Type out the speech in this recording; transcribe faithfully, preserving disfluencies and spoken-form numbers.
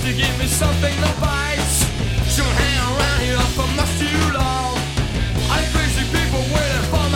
to give me something to bite. Don't hang around here for much too long.